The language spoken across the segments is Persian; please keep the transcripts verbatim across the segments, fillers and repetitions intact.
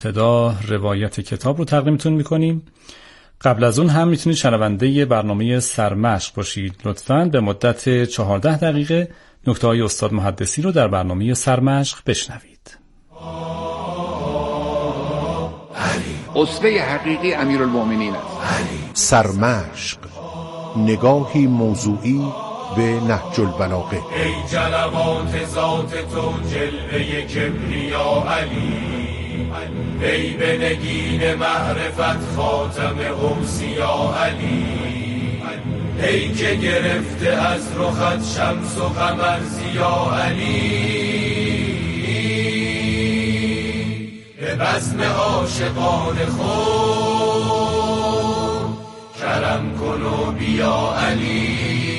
ابتدا روایت کتاب رو تقدیمتون میکنیم. قبل از اون هم میتونید شنونده برنامه سرمشق باشید. لطفاً به مدت چهارده دقیقه نکته های استاد محدثی رو در برنامه سرمشق بشنوید. اسوه حقیقی امیرالمؤمنین است. سرمشق، نگاهی موضوعی به نهج البلاغه. ای جلوات ذات تو جلوه کبریا علی، ای به نگین معرفت خاتم اوصیا علی، ای که گرفته از رخت شمس و قمر ضیا علی، به بزم عاشقان خود کرم کن و بیا علی.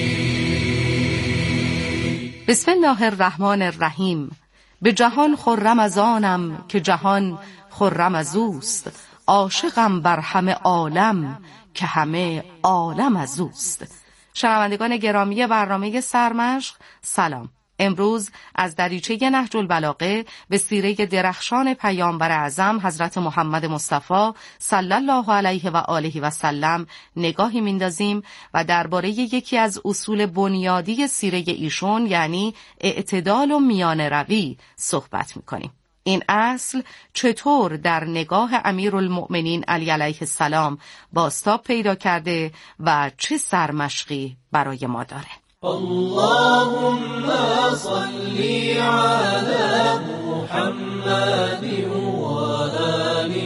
بسم الله الرحمن الرحیم. به جهان خرم از آنم که جهان خرم از اوست، عاشقم بر همه عالم که همه عالم از اوست. شنوندگان گرامی برنامه سرمشق، سلام. امروز از دریچه نهج البلاغه به سیره درخشان پیامبر اعظم حضرت محمد مصطفی صلی الله علیه و آله و سلم نگاهی میندازیم و درباره یکی از اصول بنیادی سیره ایشون یعنی اعتدال و میانه روی صحبت میکنیم. این اصل چطور در نگاه امیرالمؤمنین علی علیه السلام بازتاب پیدا کرده و چه سرمشقی برای ما داره؟ اللهم صل على محمد و آل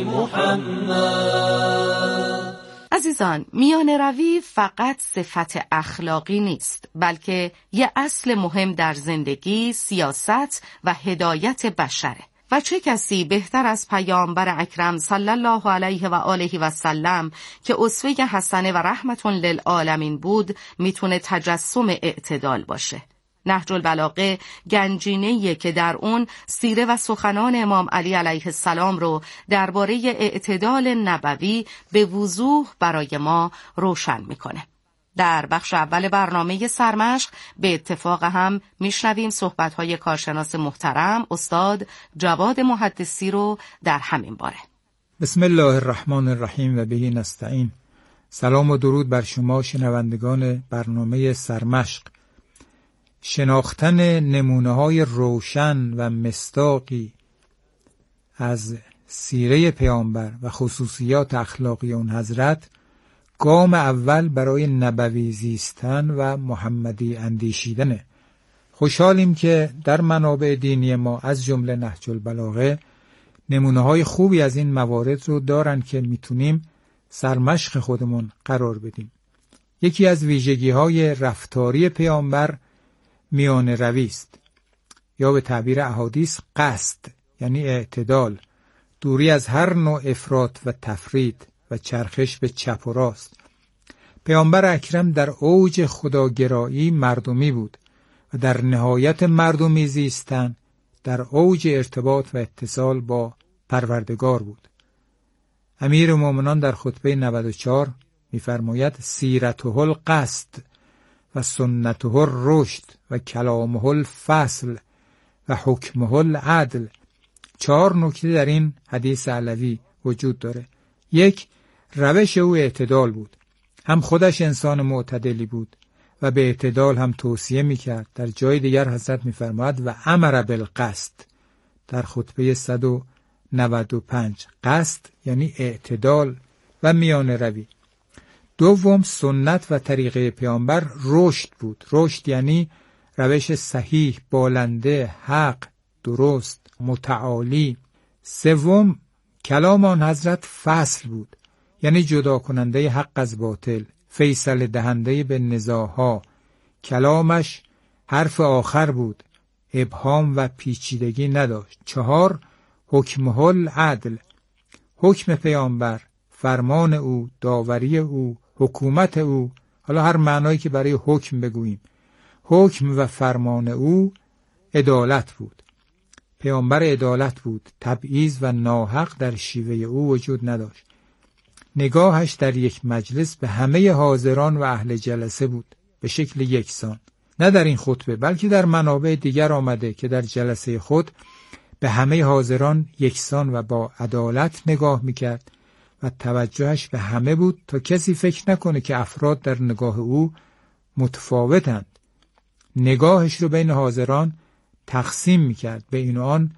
محمد. عزیزان، میانه روی فقط صفت اخلاقی نیست، بلکه یه اصل مهم در زندگی، سیاست و هدایت بشره. و چه کسی بهتر از پیامبر اکرم صلی الله علیه و آله و سلم که اسوه حسنه و رحمت للعالمین بود میتونه تجسم اعتدال باشه. نهج البلاغه گنجینه‌ایه که در اون سیره و سخنان امام علی علیه السلام رو درباره اعتدال نبوی به وضوح برای ما روشن میکنه. در بخش اول برنامه سرمشق به اتفاق هم میشنویم صحبت‌های کارشناس محترم استاد جواد محدثی رو در همین باره. بسم الله الرحمن الرحیم و بهی نستعین. سلام و درود بر شما شنوندگان برنامه سرمشق. شناختن نمونه‌های روشن و مصداقی از سیره پیامبر و خصوصیات اخلاقی اون حضرت گام اول برای نبوی زیستن و محمدی اندیشیدنه. خوشحالیم که در منابع دینی ما از جمله نهج البلاغه نمونه‌های خوبی از این موارد رو دارن که میتونیم سرمشق خودمون قرار بدیم. یکی از ویژگی‌های رفتاری پیامبر میانه روی است، یا به تعبیر احادیث قصد، یعنی اعتدال، دوری از هر نوع افراط و تفرید و چرخش به چپ و راست. پیامبر اکرم در اوج خداگرایی مردمی بود و در نهایت مردمی زیستن در اوج ارتباط و اتصال با پروردگار بود. امیر مومنان در خطبه نود و چهار می‌فرماید سیرته القصد و سنته الرشد و کلامه الفصل و حکمه العدل. چهار نکته در این حدیث علوی وجود داره. یک، روش او اعتدال بود. هم خودش انسان معتدلی بود و به اعتدال هم توصیه میکرد. در جای دیگر حضرت میفرماید و امر بالقصد در خطبه صد و نود و پنج. قصد یعنی اعتدال و میانه روی. دوم، سنت و طریقه پیامبر رشد بود. رشد یعنی روش صحیح، بالنده، حق، درست، متعالی. سوم، کلام آن حضرت فصل بود، یعنی جدا کننده حق از باطل، فیصله دهنده به نزاعها. کلامش حرف آخر بود، ابهام و پیچیدگی نداشت. چهار، حکمه العدل، حکم پیامبر، فرمان او، داوری او، حکومت او، حالا هر معنایی که برای حکم بگوییم، حکم و فرمان او عدالت بود. پیامبر عدالت بود، تبعیض و ناحق در شیوه او وجود نداشت. نگاهش در یک مجلس به همه حاضران و اهل جلسه بود به شکل یکسان. نه در این خطبه بلکه در منابع دیگر آمده که در جلسه خود به همه حاضران یکسان و با عدالت نگاه میکرد و توجهش به همه بود تا کسی فکر نکنه که افراد در نگاه او متفاوتند. نگاهش رو بین حاضران تقسیم میکرد، به این و آن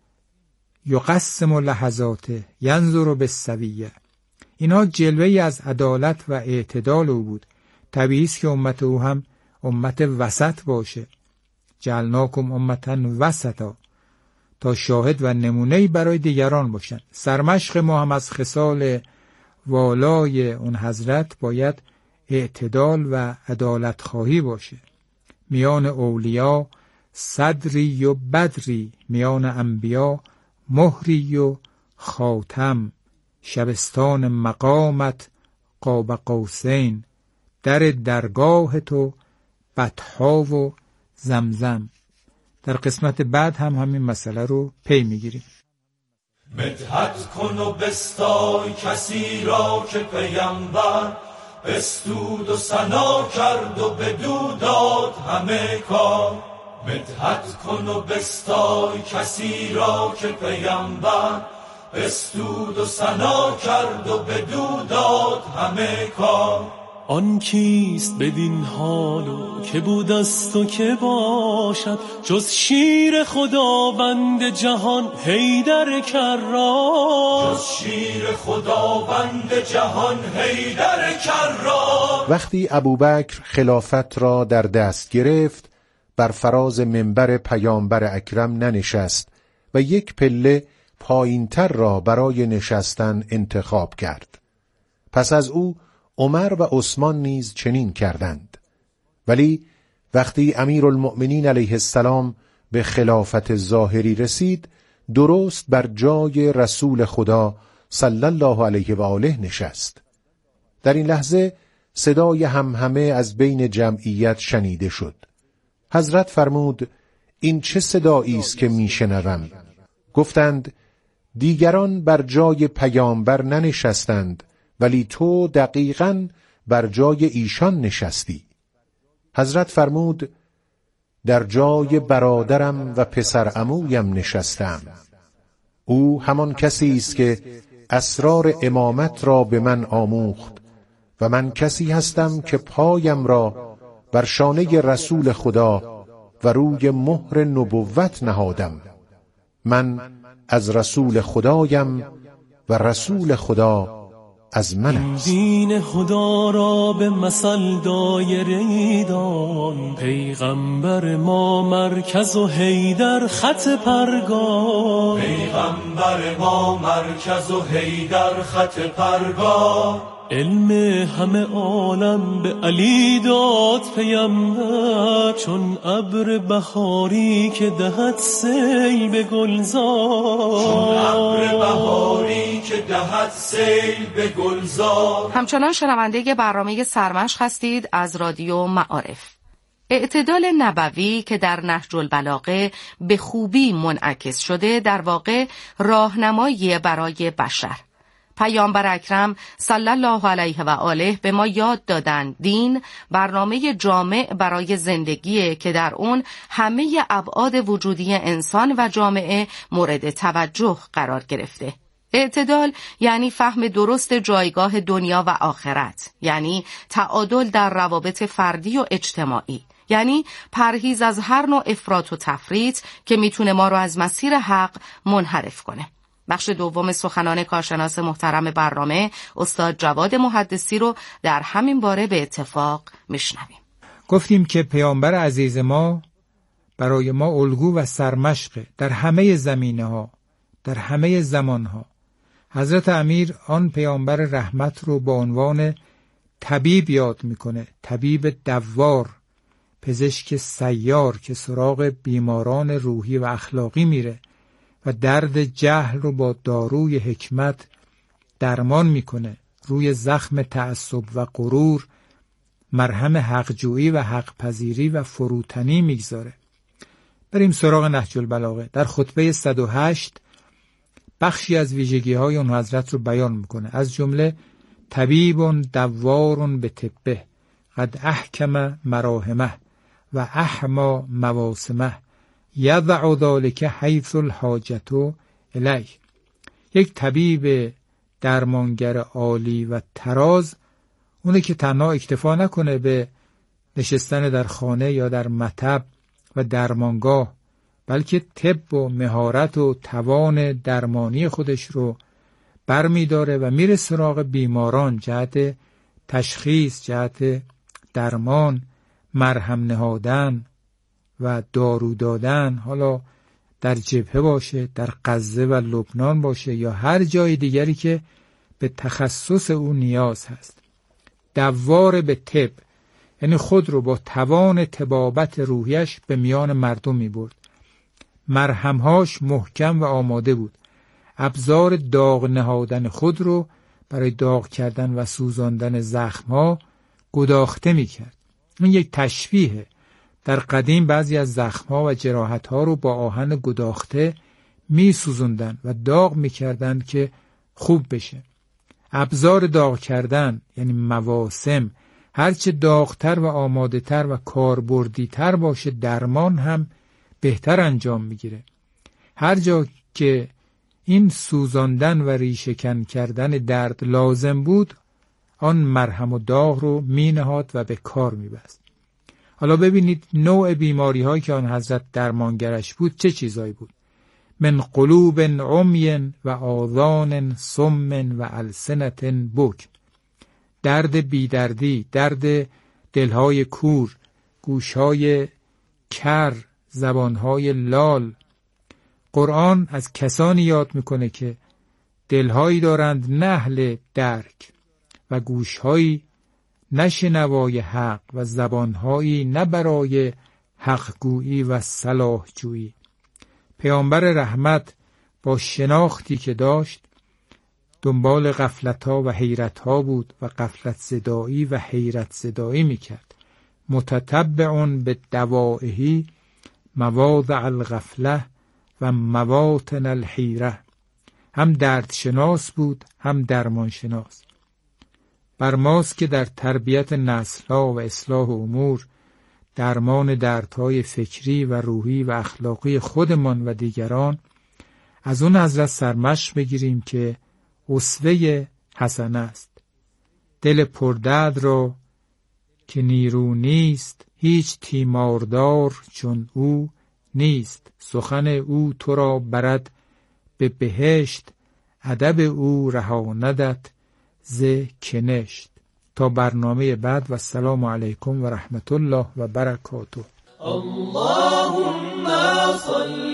یقسم لحظاته ینظر بالسویه. اینها جلوه‌ای از عدالت و اعتدال او بود. طبیعی است که امت او هم امت وسط باشه. جعلناکم امتا وسطا، تا شاهد و نمونه‌ای برای دیگران باشند. سرمشق ما هم از خصال والای اون حضرت باید اعتدال و عدالت خواهی باشه. میان اولیا صدری و بدری، میان انبیا مهری و خاتم. شبستان مقامت قاب قوسین، در درگاه تو بطحا و زمزم. در قسمت بعد هم همین مسئله رو پی میگیریم. مدحت کن و بستای کسی را که پیامبر بستود و ثنا کرد و بدو داد همه کار. مدحت کن و بستای کسی را که پیامبر بستود و ثنا کرد و بدو داد همه کار. آن کیست بدین حالو که بود است و که باشد، جز شیر خداوند جهان حیدر کرار. جز شیر خداوند جهان حیدر کرار. وقتی ابوبکر خلافت را در دست گرفت، بر فراز منبر پیامبر اکرم ننشست و یک پله پایینتر را برای نشستن انتخاب کرد. پس از او عمر و عثمان نیز چنین کردند. ولی وقتی امیرالمؤمنین علیه السلام به خلافت ظاهری رسید، درست بر جای رسول خدا صلی الله علیه و آله نشست. در این لحظه صدای همهمه از بین جمعیت شنیده شد. حضرت فرمود: این چه صدایی است که میشنوم؟ گفتند: دیگران بر جای پیامبر ننشستند، ولی تو دقیقاً بر جای ایشان نشستی. حضرت فرمود: در جای برادرم و پسر عمویم نشستم. او همان کسی است که اسرار امامت را به من آموخت و من کسی هستم که پایم را بر شانه رسول خدا و روی مهر نبوت نهادم. من از رسول خدایم و رسول خدا از من است. دین خدا را به مثل دایره دان، پیغمبر ما مرکز و حیدر خط پرگار. پیغمبر ما مرکز و حیدر خط پرگار. علم همه عالم به علی داد پیامبر، چون ابر بهاری که دهد سیل به گلزار. چون ابر بهاری که دهد سیل به گلزار. همچنان شنونده برنامه سرمشق هستید از رادیو معارف. اعتدال نبوی که در نهج البلاغه به خوبی منعکس شده، در واقع راهنمایی برای بشر. پیامبر اکرم صلی الله علیه و آله به ما یاد دادند دین برنامه جامع برای زندگیه که در اون همه ابعاد وجودی انسان و جامعه مورد توجه قرار گرفته. اعتدال یعنی فهم درست جایگاه دنیا و آخرت، یعنی تعادل در روابط فردی و اجتماعی، یعنی پرهیز از هر نوع افراط و تفریط که میتونه ما رو از مسیر حق منحرف کنه. بخش دوم سخنان کارشناس محترم برنامه استاد جواد محدثی رو در همین باره به اتفاق میشنویم. گفتیم که پیامبر عزیز ما برای ما الگو و سرمشق در همه زمینه ها، در همه زمان ها. حضرت امیر آن پیامبر رحمت رو با عنوان طبیب یاد میکنه، طبیب دوار، پزشک سیار که سراغ بیماران روحی و اخلاقی میره و درد جهل رو با داروی حکمت درمان میکنه. روی زخم تعصب و غرور مرهم حقجویی و حق پذیری و فروتنی میگذاره. بریم سراغ نهج البلاغه. در خطبه صد و هشت بخشی از ویژگی های اون حضرت رو بیان میکنه، از جمله طبیب دوار به طبه قد احکم مراهمه و احما مواسمه یضع ذلک حیث الحاجت الیه. یک طبیب درمانگر عالی و تراز اونه که تنها اکتفا نکنه به نشستن در خانه یا در مطب و درمانگاه، بلکه طب و مهارت و توان درمانی خودش رو برمی داره و میره سراغ بیماران جهت تشخیص، جهت درمان، مرهم نهادن و دارو دادن، حالا در جبهه باشه، در غزه و لبنان باشه یا هر جای دیگری که به تخصص او نیاز هست. دوار به طب، یعنی خود رو با توان طبابت روحیش به میان مردم می برد. مرهمهاش محکم و آماده بود. ابزار داغ نهادن خود رو برای داغ کردن و سوزاندن زخمها گداخته می کرد. این یک تشبیه. در قدیم بعضی از زخمها و جراحتها رو با آهن گداخته می سوزندن و داغ می کردن که خوب بشه. ابزار داغ کردن یعنی مواسم، هرچه داغتر و آماده تر و کاربردی تر باشه درمان هم بهتر انجام میگیره. هر جا که این سوزاندن و ریشه‌کن کردن درد لازم بود، آن مرهم و داغ رو می نهاد و به کار می بست. حالا ببینید نوع بیماری هایی که آن حضرت درمانگرش بود چه چیزایی بود. من قلوب عمی و آذان صم و السنت بک. درد بیدردی، درد دلهای کور، گوشهای کر، زبانهای لال. قرآن از کسانی یاد میکنه که دلهایی دارند نه اهل درک و گوشهایی نه شنوای حق و زبانهایی نه برای حق گویی و صلاح جویی. پیامبر رحمت با شناختی که داشت دنبال غفلت‌ها و حیرت‌ها بود و غفلت زدایی و حیرت زدایی میکرد. متتبعون به دوائهی مواضع الغفله و مواطن الحیره. هم درد شناس بود هم درمان شناس. بر ماست که در تربیت نسل‌ها و اصلاح امور، درمان دردهای فکری و روحی و اخلاقی خودمان و دیگران از اون حضرت سرمشق بگیریم که اسوه حسن است. دل پردرد را که نیرو نیست، هیچ تیماردار چون او نیست. سخن او تو را برد به بهشت، ادب او رهاندت ز کنشت. تا برنامه بعد و السلام علیکم و رحمت الله و برکاته. اللهم صل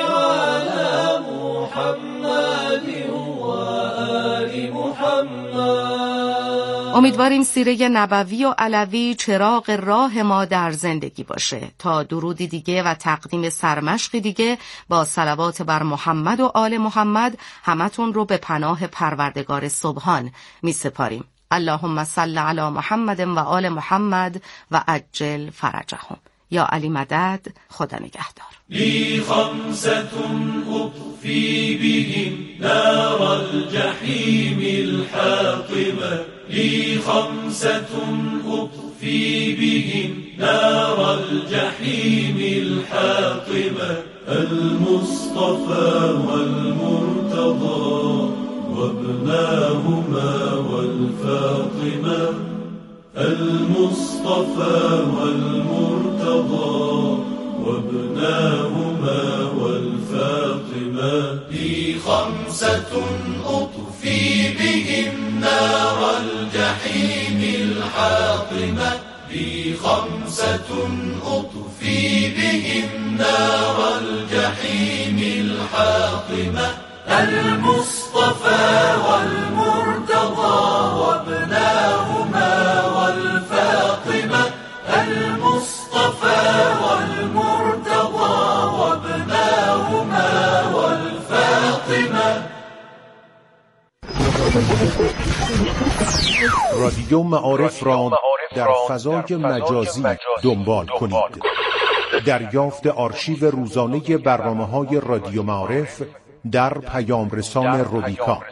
علی محمد و آل محمد. امیدواریم سیره نبوی و علوی چراغ راه ما در زندگی باشه. تا درودی دیگه و تقدیم سرمشقی دیگه با صلوات بر محمد و آل محمد همتون رو به پناه پروردگار سبحان می سپاریم. اللهم صل علی محمد و آل محمد و عجل فرجهم. یا علی مدد. خدا نگهدار. لی خمستون اطفی بهم نار الجحیم الحاطمه. لی خمستون اطفی بهم نار الجحیم الحاطمه. المصطفى والمرتضى وابناهما والفاطمة. المصطفى والمرتضى وابناهما والفاطمة. لي خمسة أطفي بهم نار الجحيم الحاطمة. لي خمسة أطفي بهم نار الجحيم الحاطمة. المصطفى والمرتضى وابناهما والفاطمة. المصطفى والمرتضى وابناهما والفاطمة. رادیو معارف را در فضای مجازی دنبال کنید. دریافت آرشیو روزانه برنامه‌های رادیو معارف در پیام رسان روبیکا.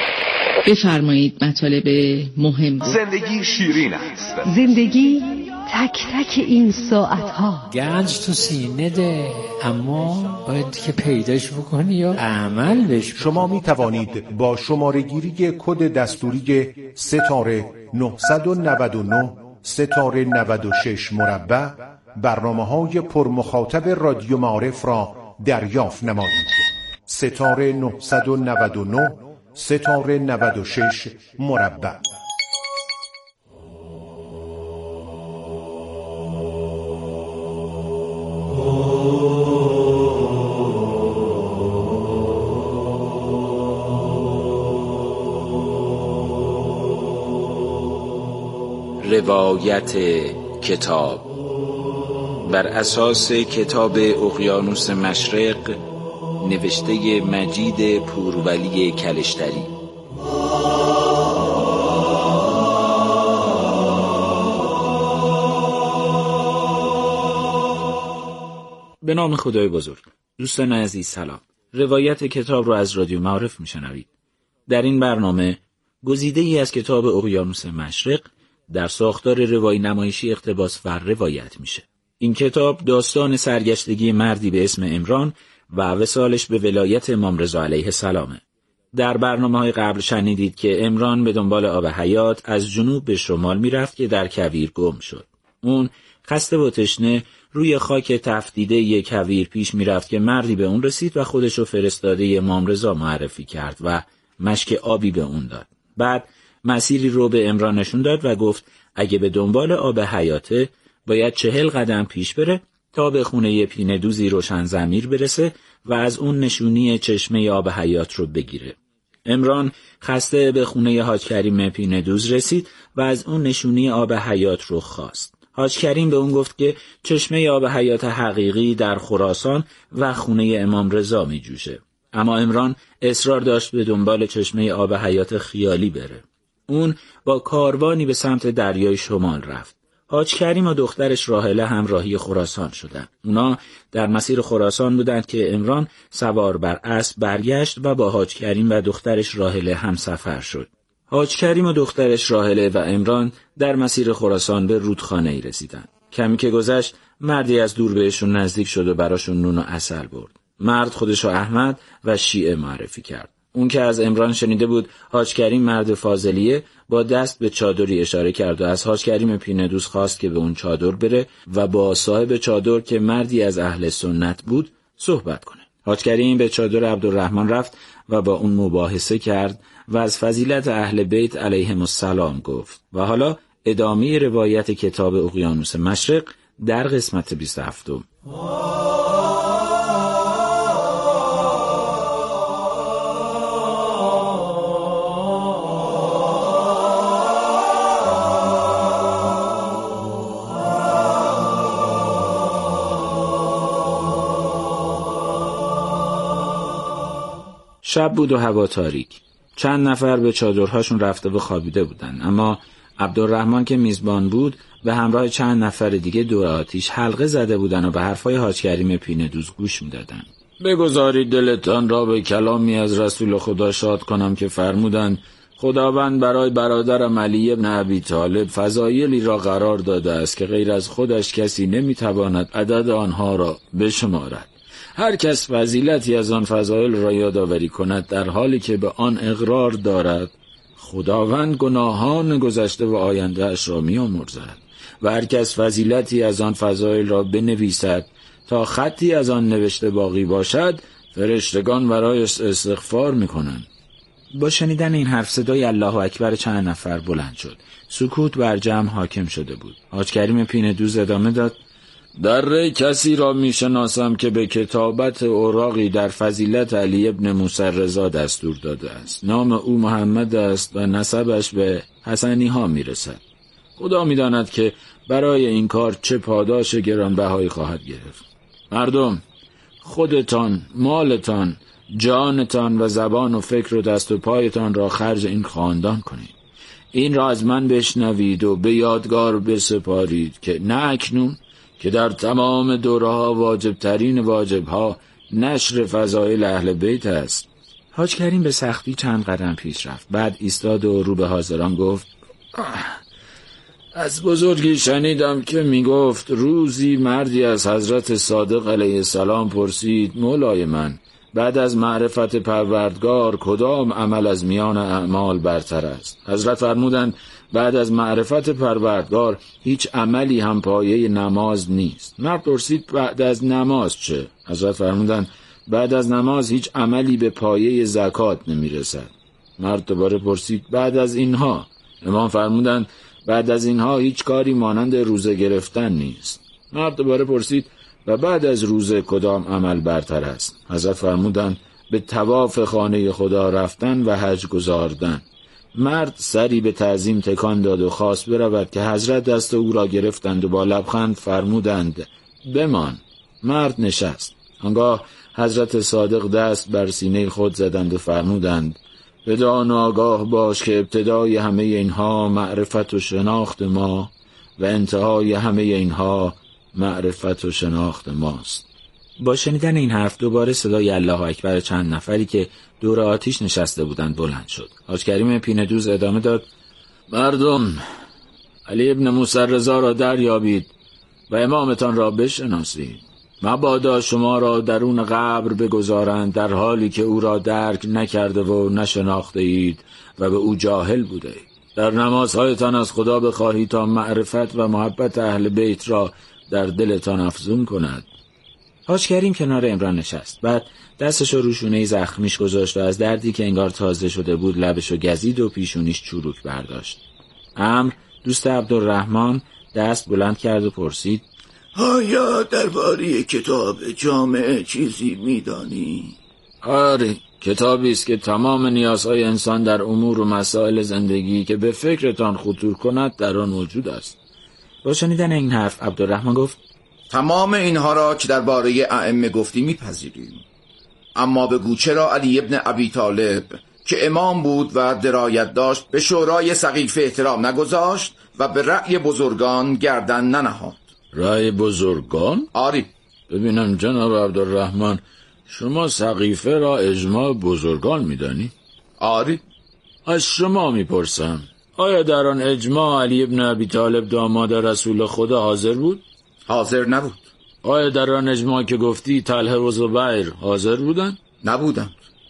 بفرمایید مطالب مهم. زندگی شیرین است. زندگی تک تک این ساعتها. گنج تو سینه ده، اما باید که پیداش بکنی یا عمل بش. شما می توانید با شماره گیری کد دستوری ستاره نهصد و نود و نه ستاره نود و شش مربع برنامه های پرمخاطب رادیو معارف را دریافت نمایید. ستاره نهصد و نود و نه ستاره نود و شش مربع. روایت کتاب بر اساس کتاب اقیانوس مشرق نوشته مجید پورولی کلشتری. به نام خدای بزرگ. دوستان عزیز سلام. روایت کتاب رو از رادیو معارف میشنوید. در این برنامه گزیده ای از کتاب اقیانوس مشرق در ساختار روایی نمایشی اقتباس ور روایت میشه. این کتاب داستان سرگشتگی مردی به اسم عمران و وصالش به ولایت امام رضا علیه السلامه. در برنامه‌های قبل شنیدید که عمران به دنبال آب حیات از جنوب به شمال میرفت که در کویر گم شد. اون خسته و تشنه روی خاک تفدیده یک کویر پیش میرفت که مردی به اون رسید و خودشو فرستاده امام رضا معرفی کرد و مشک آبی به اون داد. بعد مسیری رو به عمران نشون داد و گفت اگه به دنبال آب حیاته باید چهل قدم پیش بره تا به خونه پینه دوزی روشن ضمیر برسه و از اون نشونی چشمه آب حیات رو بگیره. عمران خسته به خونه حاج کریم پینه دوز رسید و از اون نشونی آب حیات رو خواست. حاج کریم به اون گفت که چشمه آب حیات حقیقی در خراسان و خونه امام رضا می جوشه. اما عمران اصرار داشت به دنبال چشمه آب حیات خیالی بره. اون با کاروانی به سمت دریای شمال رفت. حاج کریم و دخترش راحله همراهی خراسان شدند. اونا در مسیر خراسان بودند که عمران سوار بر اسب برگشت و با حاج کریم و دخترش راحله همسفر شد. حاج کریم و دخترش راحله و عمران در مسیر خراسان به رودخانه‌ای رسیدند. کمی که گذشت مردی از دور بهشون نزدیک شد و براشون نون و عسل برد. مرد خودشو احمد و شیعه معرفی کرد. اون که از عمران شنیده بود حاج کریم مرد فاضلیه، با دست به چادری اشاره کرد و از حاج کریم پینه دوز خواست که به اون چادر بره و با صاحب چادر که مردی از اهل سنت بود صحبت کنه. حاج کریم به چادر عبدالرحمن رفت و با اون مباحثه کرد و از فضیلت اهل بیت علیهم السلام گفت. و حالا ادامه روایت کتاب اقیانوس مشرق در قسمت بیست و هفتم. شب بود و هوا تاریک. چند نفر به چادرهاشون رفته و خوابیده بودن، اما عبدالرحمن که میزبان بود به همراه چند نفر دیگه دور آتیش حلقه زده بودن و به حرفای حاج کریم پینه دوز گوش میدادن. بگذارید دلتان را به کلامی از رسول خدا شاد کنم که فرمودند خداوند برای برادرم علی ابن ابی طالب فضایلی را قرار داده است که غیر از خودش کسی نمیتواند عدد آنها را بشمارد. هر کس فضیلتی از آن فضایل را یادآوری کند در حالی که به آن اقرار دارد، خداوند گناهان گذشته و آینده اش را می‌آمرزد. و هر کس فضیلتی از آن فضایل را بنویسد تا خطی از آن نوشته باقی باشد، فرشتگان برایش استغفار می‌کنند. با شنیدن این حرف صدای الله اکبر چند نفر بلند شد. سکوت بر جمع حاکم شده بود. حاج کریم پینه دوز ادامه داد: در ری کسی را میشناسم که به کتابت اوراقی در فضیلت علی ابن موسی رضا دستور داده است. نام او محمد است و نسبش به حسنی ها میرسد. خدا میداند که برای این کار چه پاداش گرانبهایی خواهد گرفت. مردم، خودتان، مالتان، جانتان و زبان و فکر و دست و پایتان را خرج این خاندان کنید. این را از من بشنوید و به یادگار بسپارید که نه اکنون که در تمام دوره‌ها واجب ترین واجب‌ها نشر فضایل اهل بیت است. حاج کریم به سختی چند قدم پیش رفت. بعد ایستاد و رو به حاضران گفت: از بزرگی شنیدم که میگفت روزی مردی از حضرت صادق علیه السلام پرسید مولای من بعد از معرفت پروردگار کدام عمل از میان اعمال برتر است؟ حضرت فرمودند بعد از معرفت پروردگار هیچ عملی هم پایه نماز نیست. مرد پرسید بعد از نماز چه؟ حضرت فرمودند بعد از نماز هیچ عملی به پایه زکات نمیرسد. مرد دوباره پرسید بعد از اینها؟ امام فرمودند بعد از اینها هیچ کاری مانند روزه گرفتن نیست. مرد دوباره پرسید و بعد از روزه کدام عمل برتر است؟ حضرت فرمودند به طواف خانه خدا رفتن و حج گزاردن. مرد سری به تعظیم تکان داد و خواست برود که حضرت دست او را گرفتند و با لبخند فرمودند بمان. مرد نشست. آنگاه حضرت صادق دست بر سینه خود زدند و فرمودند بدان و آگاه باش که ابتدای همه اینها معرفت و شناخت ما و انتهای همه اینها معرفت و شناخت ماست. با شنیدن این حرف دوباره صدای الله اکبر چند نفری که دور آتیش نشسته بودند بلند شد. حاج کریم پینه دوز ادامه داد مردم علی ابن موسی رضا را دریابید و امامتان را بشناسید. مبادا شما را درون قبر بگذارند در حالی که او را درک نکرده و نشناخته اید و به او جاهل بوده اید. در نمازهایتان از خدا بخواهید تا معرفت و محبت اهل بیت را در دلتان افزون کند. حاج کریم کنار عمران نشست. بعد دستش رو شونه زخمیش گذاشت و از دردی که انگار تازه شده بود لبشو گزید و پیشونیش چروک برداشت. عمرو دوست عبدالرحمن دست بلند کرد و پرسید آیا درباره کتاب جامع چیزی میدانی؟ آره، کتابی است که تمام نیازهای انسان در امور و مسائل زندگی که به فکرتان خطور کند در آن موجود است. با شنیدن این حرف عبدالرحمن گفت تمام اینها را که درباره ائمه گفتی میپذیریم، اما بگو چرا علی ابن ابی طالب که امام بود و درایت داشت به شورای سقیفه احترام نگذاشت و به رأی بزرگان گردن ننهاد؟ رأی بزرگان؟ آری. ببینم جناب عبدالرحمن، شما سقیفه را اجماع بزرگان میدانی؟ آری. از شما میپرسم آیا در آن اجماع علی ابن ابی طالب داماد رسول خدا حاضر بود؟ حاضر نبود. آیا در آن اجماع که گفتی طلحه و زبیر حاضر بودند؟ نبودند.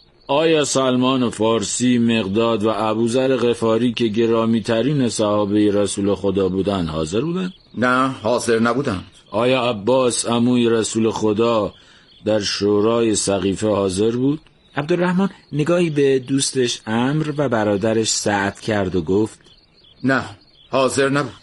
آیا سلمان فارسی، مقداد و ابوذر غفاری که گرامی ترین صحابه رسول خدا بودند حاضر بودند؟ نه، حاضر نبودند. آیا عباس عموی رسول خدا در شورای سقیفه حاضر بود؟ عبدالرحمن نگاهی به دوستش عمرو و برادرش سعد کرد و گفت نه، حاضر نبود.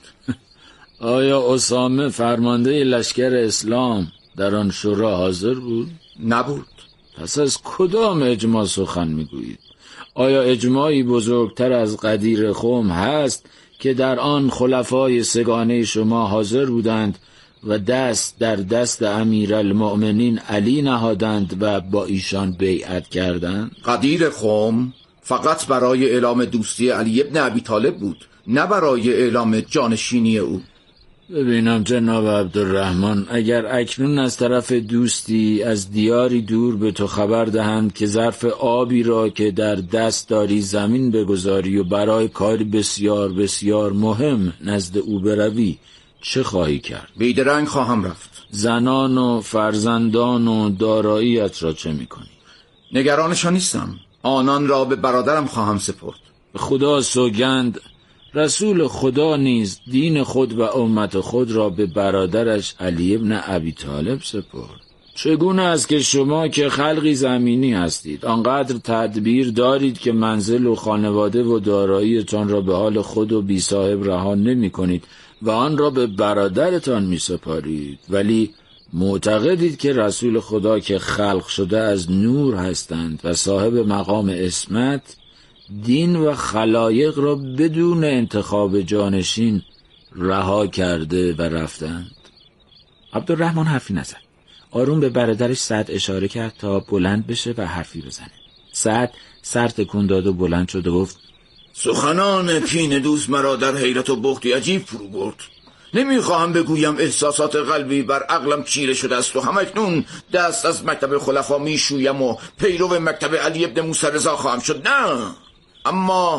آیا اسامه فرمانده لشکر اسلام در آن شورا حاضر بود؟ نبود. پس از کدام اجماع سخن میگویید؟ آیا اجماعی بزرگتر از غدیر خم هست که در آن خلفای سگانه شما حاضر بودند و دست در دست امیرالمؤمنین علی نهادند و با ایشان بیعت کردند؟ غدیر خم فقط برای اعلام دوستی علی ابن ابی طالب بود، نه برای اعلام جانشینی او. ببینم جناب عبدالرحمن، اگر اکنون از طرف دوستی از دیاری دور به تو خبر دهند که ظرف آبی را که در دست داری زمین بگذاری و برای کاری بسیار بسیار مهم نزد او بروی، چه خواهی کرد؟ بیدرنگ خواهم رفت. زنان و فرزندان و داراییت را چه میکنی؟ نگرانشان نیستم، آنان را به برادرم خواهم سپرد. خدا سوگند رسول خدا نیز دین خود و امت خود را به برادرش علی ابن ابی طالب سپرد. چگونه است که شما که خلقی زمینی هستید آنقدر تدبیر دارید که منزل و خانواده و داراییتان را به حال خود و بی صاحب رها نمی کنید و آن را به برادرتان می سپارید، ولی معتقدید که رسول خدا که خلق شده از نور هستند و صاحب مقام عصمت دین و خلایق را بدون انتخاب جانشین رها کرده و رفتند؟ عبدالرحمن حرفی نزد. آروم به برادرش سعد اشاره کرد تا بلند بشه و حرفی بزنه. سعد سر تکون داد و بلند شد و گفت سخنان کینه دوست مرا در حیرت و بختی عجیب فرو برد. نمیخواهم بگویم احساسات قلبی بر عقلم چیره شده است و همکنون دست از مکتب خلفا میشویم و پیرو مکتب علی ابن موسی رضا خواهم شد. نه، اما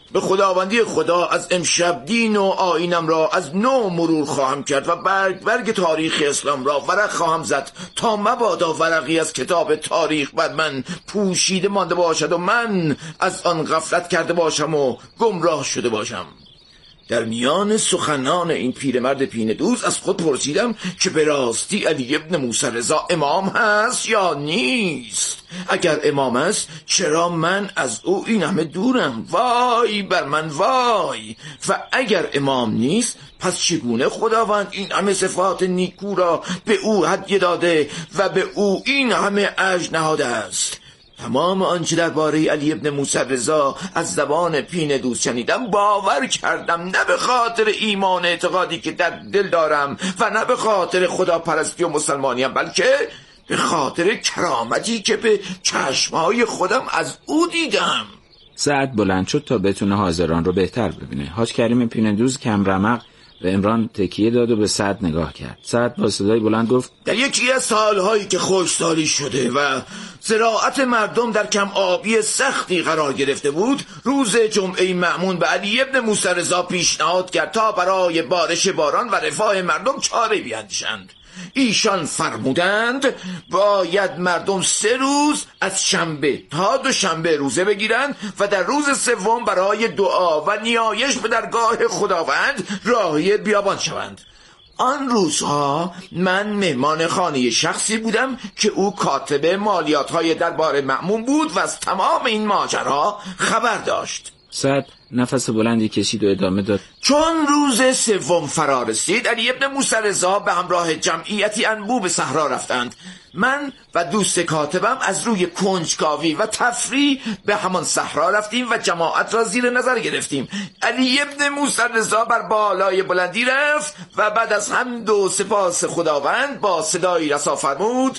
به خداوندی خدا از امشب دین و آیینم را از نو مرور خواهم کرد و برگ برگ تاریخ اسلام را ورق خواهم زد تا مبادا ورقی از کتاب تاریخ بر من پوشیده مانده باشد و من از آن غفلت کرده باشم و گمراه شده باشم. در میان سخنان این پیرمرد پینه دوز از خود پرسیدم که به راستی علی ابن موسی رضا امام هست یا نیست؟ اگر امام است چرا من از او این همه دورم؟ وای بر من وای! و اگر امام نیست پس چگونه خداوند این همه صفات نیکو را به او هدیه داده و به او این همه اجر نهاده است؟ تمام آنچه درباره علی ابن موسی رضا از زبان پینه دوز شنیدم باور کردم، نه به خاطر ایمان اعتقادی که در دل دارم و نه به خاطر خداپرستی و مسلمانیم، بلکه به خاطر کرامتی که به چشمهای خودم از او دیدم. سعد بلند شد تا بتونه حاضران رو بهتر ببینه. حاج کریم پینه دوز کم رمق به عمران تکیه داد و به سعد نگاه کرد. سعد با صدای بلند گفت: در یکی از سالهایی که خشکسالی شده و زراعت مردم در کم آبی سختی قرار گرفته بود، روز جمعه مأمون به علی ابن موسی رضا پیشنهاد کرد تا برای بارش باران و رفاه مردم چاره بیاندیشند. ایشان فرمودند باید مردم سه روز از شنبه تا دوشنبه روزه بگیرند و در روز سوم برای دعا و نیایش به درگاه خداوند راهی بیابان شوند. آن روزها من مهمان خانه شخصی بودم که او کاتب مالیات‌های دربار مأمون بود و از تمام این ماجرا خبر داشت. سعد نفس بلندی کشید و ادامه داد: چون روز سوم فرا رسید، علی ابن موسی رضا به همراه جمعیتی انبوه به صحرا رفتند. من و دوست کاتبم از روی کنجکاوی و تفریح به همان صحرا رفتیم و جماعت را زیر نظر گرفتیم. علی ابن موسی رضا بر بالای بلندی رفت و بعد از حمد و سپاس خداوند با صدایی رسا فرمود: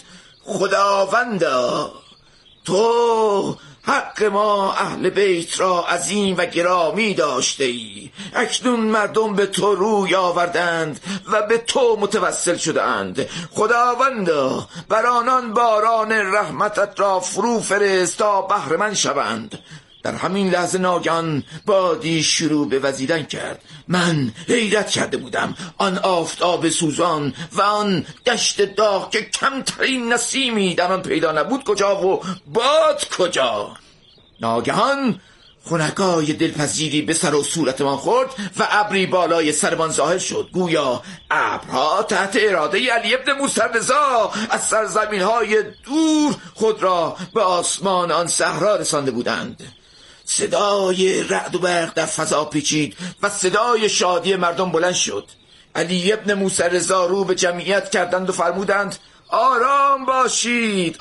خداوندا، تو حق ما اهل بیت را عظیم و گرامی داشته ای. اکنون مردم به تو روی آوردند و به تو متوسل شدند. خداوندا، بر آنان باران رحمتت را فرو فرست تا بهره مند شوند. در همین لحظه ناگهان بادی شروع به وزیدن کرد. من حیرت کرده بودم. آن آفتاب سوزان و آن دشت داغ که کمترین نسیمی در آن پیدا نبود کجا و باد کجا؟ ناگهان خنکای دلپذیری به سر و صورت من خورد و ابری بالای سرمان ظاهر شد. گویا ابرها تحت اراده علی ابن موسی رضا از سرزمین‌های دور خود را به آسمان آن صحرا رسانده بودند. صدای رعد و برق در فضا پیچید و صدای شادی مردم بلند شد. علی ابن موسی رضا رو به جمعیت کردند و فرمودند: آرام باشید،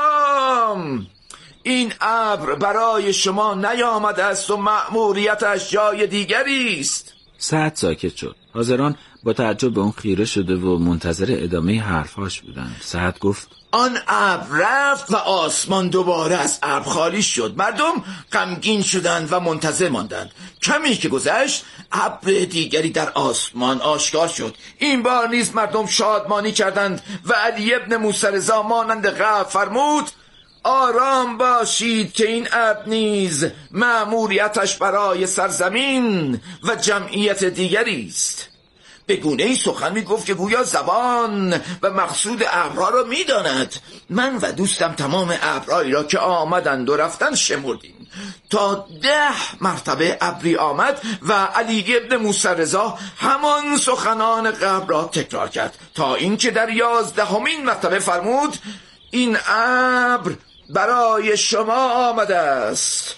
آرام. این ابر برای شما نیامده است و مأموریتش جای دیگری است. سعد ساکت شد. حاضران با تعجب به اون خیره شده و منتظر ادامه حرفاش بودند. سعد گفت: آن ابر رفت و آسمان دوباره از ابر خالی شد. مردم غمگین شدند و منتظر ماندند. کمی که گذشت ابر دیگری در آسمان آشکار شد. این بار نیز مردم شادمانی کردند و علی ابن موسی رضا مانند قبل فرمود: آرام باشید که این ابر نیز مأموریتش برای سرزمین و جمعیت دیگری است. به گونه ای سخن می گفت که گویا زبان و مقصود ابرها را می داند. من و دوستم تمام ابرهایی را که آمدند و رفتند شمردیم تا ده مرتبه ابری آمد و علی ابن موسی رضا همان سخنان قبل را تکرار کرد تا اینکه در یازدهمین مرتبه فرمود: این ابر برای شما آمده است.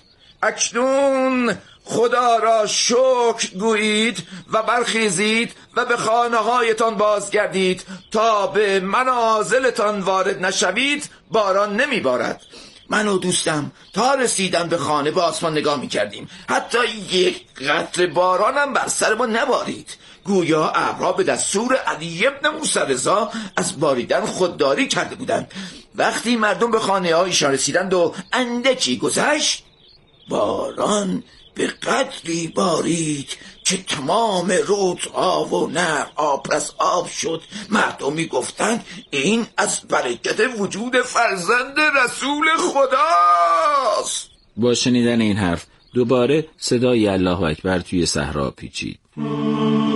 اکنون خدا را شکر گویید و برخیزید و به خانه هایتان بازگردید تا به منازلتان وارد نشوید باران نمی بارد. من و دوستم تا رسیدن به خانه به آسمان نگاه می کردیم. حتی یک قطره باران هم بر سر ما نبارید. گویا ابرها به دستور علی ابن موسی رضا از باریدن خودداری کرده بودند. وقتی مردم به خانه هایشان رسیدند و اندکی گذشت، باران به قدری بارید که تمام رودها و نهرها پر از آب شد. مردم می گفتند این از برکت وجود فرزند رسول خداست. با شنیدن این حرف دوباره صدای الله اکبر توی صحرا پیچید.